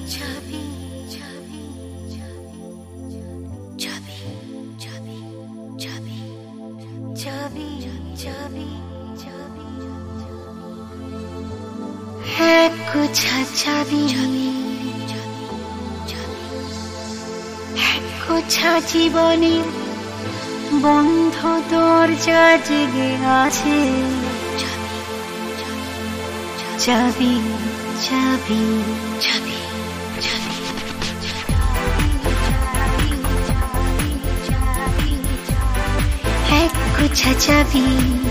চাবি চাবি চাবি চাবি চাবি চাবি চাবি চাবি এক গোছা চাবি এক গোছা জীবনের বন্ধ দরজা জেগে আছে চাবি চাবি চাবি চাবি এক গোছা চাবি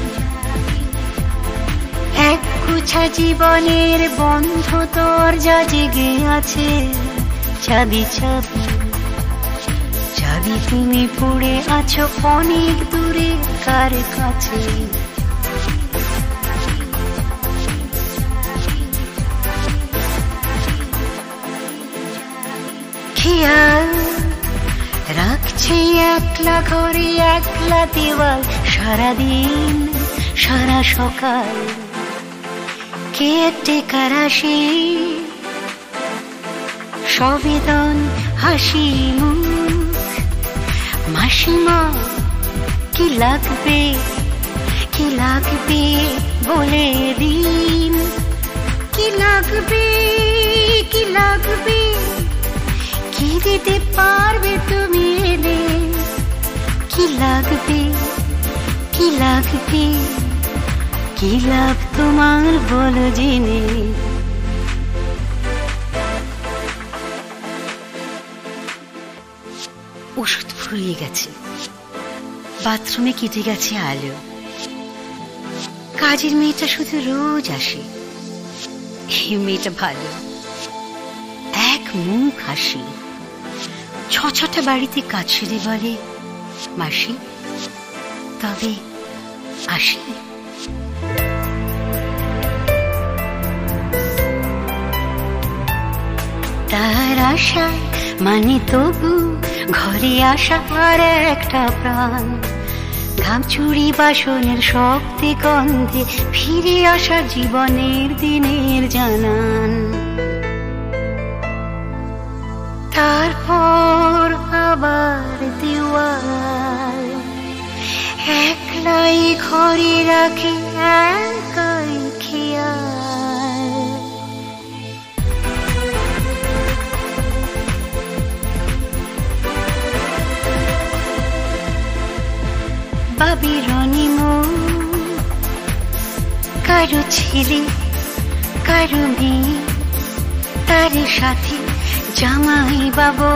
এক গোছা জীবনের বন্ধ দরজা জেগে আছে চাবি চাবি চাবি তুমি পড়ে আছো অনেক দূরে কার কাছে খেয়াল রাখছে একলা ঘরে একলা দেওয়াল সারাদিন সারা সকাল কেয়ারটেকার আসে সবেদন হাসি মুখ মাসিমা কি লাগবে বলে দিন কি লাগবে কি দিতে পারবে তুমি এলে কি লাগবে কি লাভ তোমার বলো জেনে ওষুধ ফুরিয়ে গেছে বাথরুমে কেটে গেছে আলো কাজের মেয়েটা শুধু রোজ আসে এই মেয়েটা ভালো এক মুখ হাসি ছটা বাড়িতে কাজ সেরে বলে মাসি তবে আসি তার আশায় মানে তবু ঘরে আসা আর একটা প্রাণ ঘাম চুরি বাসনের শক্তি গন্ধে ফিরে আসা জীবনের দিনের জানান তারপর আবার দেওয়াল একলাই ঘরে রাখে একাই খেয়াল বাবিরনি মন কারো ছেলে কারো মেয়ে তার সাথে জামাই বাবু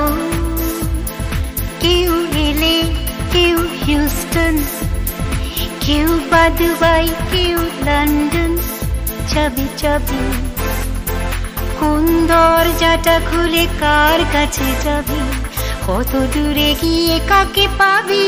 কেউ এলে কেউ হিউস্টন কেউ বা দুবাই কেউ লন্ডন চাবি চাবি কোন দরজাটা খুলে কার কাছে যাবি কত দূরে গিয়ে কাকে পাবি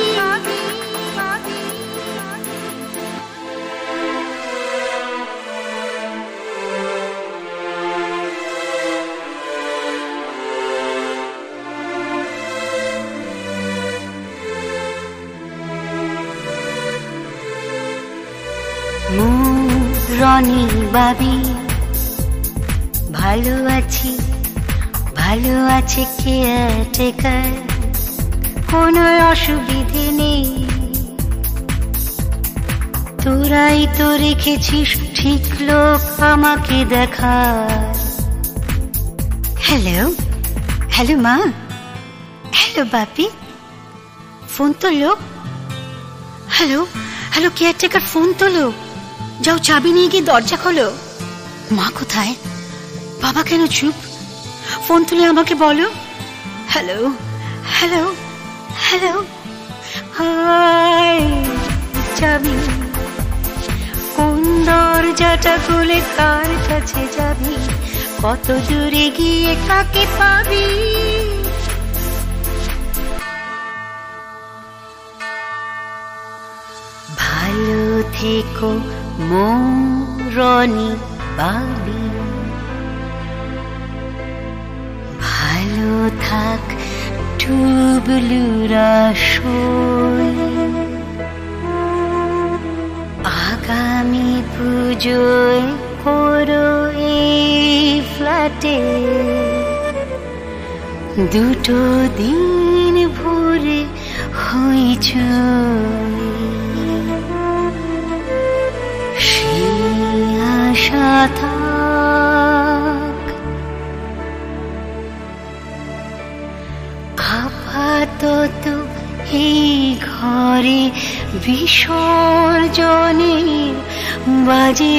রনি বাবি ভালো আছে কেয়ারটেকার কোনো অসুবিধে নেই তোরাই তো রেখেছিস ঠিক লোক আমাকে দেখার হ্যালো মা হ্যালো বাপি ফোন তোলো হ্যালো কেয়ারটেকার ফোন তোলো যাও চাবি নিয়ে গিয়ে দরজা খোলো মা কোথায় বাবা কেন চুপ ফোন তুলে আমাকে বলো হ্যালো হাই চাবি কোন দরজাটা খুলে কার কাছে যাবি কত দূরে গিয়ে কাকে পাবি ভালো থেকো রনি বাবি ভালো থাক টুবলুরা সই আগামী পুজোয় করো এই ফ্ল্যাটে দুটো দিন ভরে হইছ সেই আশা থাক, আপাতত এই ঘরে বিসর্জনের বাজে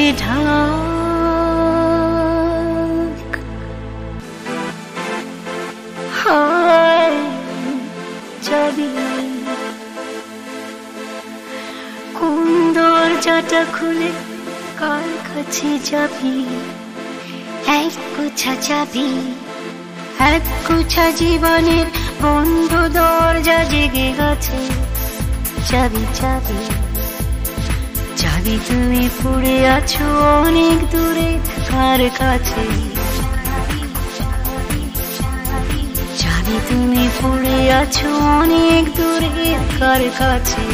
ঢাক। হায় যাবি কোন দরজাটা খুলে কার কাছে যাবি? এক গোছা যাবি, এক গোছা জীবনের বন্ধ দরজা জেগে গেছে। যাবি যাবি যাবি, তুমি পড়ে আছো অনেক দূরে কার কাছে? যাবি তুমি পড়ে আছো অনেক দূরে কার কাছে?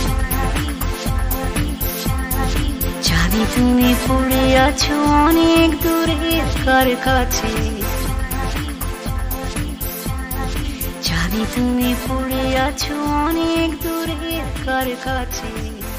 যাবি তুমি পড়ে আছো অনেক দূরে কার কাছে? যাবি তুমি পড়ে আছো অনেক দূরে কার কাছে?